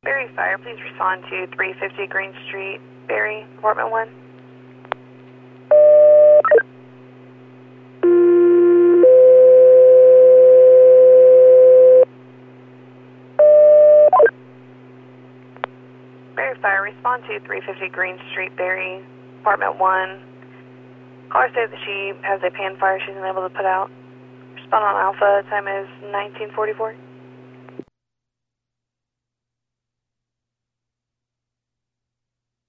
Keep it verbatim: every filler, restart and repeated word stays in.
Berry Fire, please respond to three fifty Green Street, Berry, apartment one. Berry Fire, respond to three fifty Green Street, Berry, apartment one. Caller says that she has a pan fire she's unable to put out. Respond on Alpha, time is nineteen forty-four.